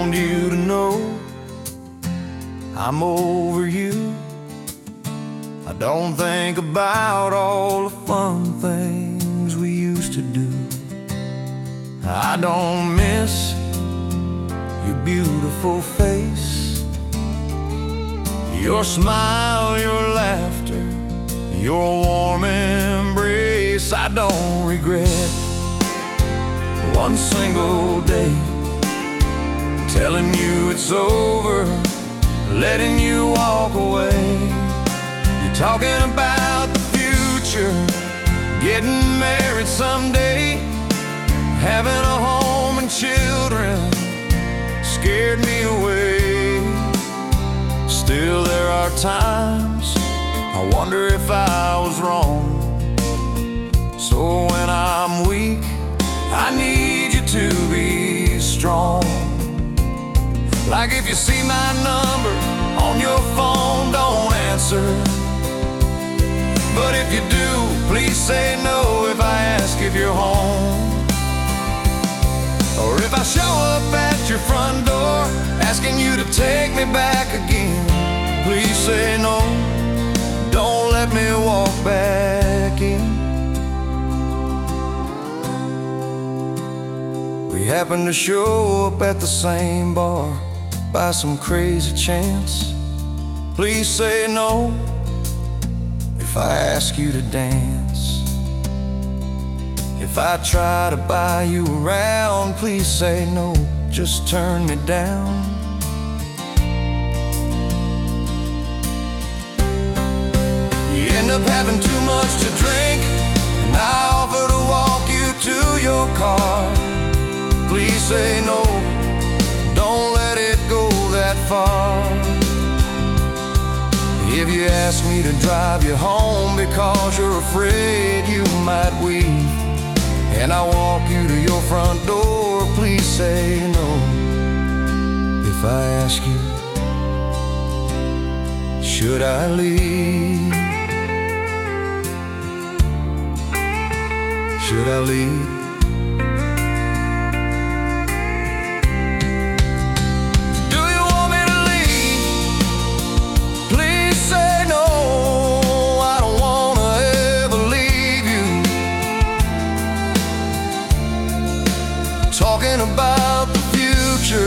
want you to know I'm over you. I don't think about all the fun things we used to do. I don't miss your beautiful face, your smile, your laughter, your warm embrace. I don't regret one single day telling you it's over, letting you walk away. You're talking about the future, getting married someday, having a home and children scared me away. Still there are times I wonder if I was wrong. So when I'm weak, I need you to be strong. Like if you see my number on your phone, don't answer. But if you do, please say no if I ask if you're home. Or if I show up at your front door asking you to take me back again, please say no, don't let me walk back in. We happen to show up at the same bar by some crazy chance. Please say no if I ask you to dance. If I try to buy you around, please say no, just turn me down. You end up having too much to drink, and I offer to walk you to your car. Please say no, don't let it go that far. If you ask me to drive you home because you're afraid you might weep, and I walk you to your front door, please say no. If I ask you, should I leave? Should I leave? Do you want me to leave? Please say no. I don't wanna ever leave you. Talking about the future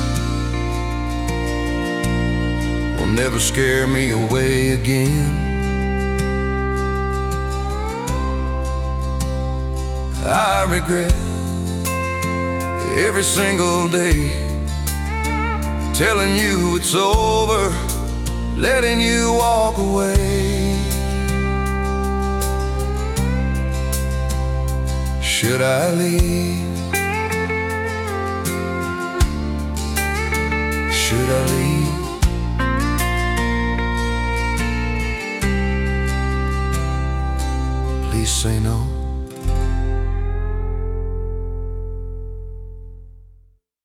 will never scare me away again. I regret every single day telling you it's over, letting you walk away. Should I leave? Should I leave? Please say no.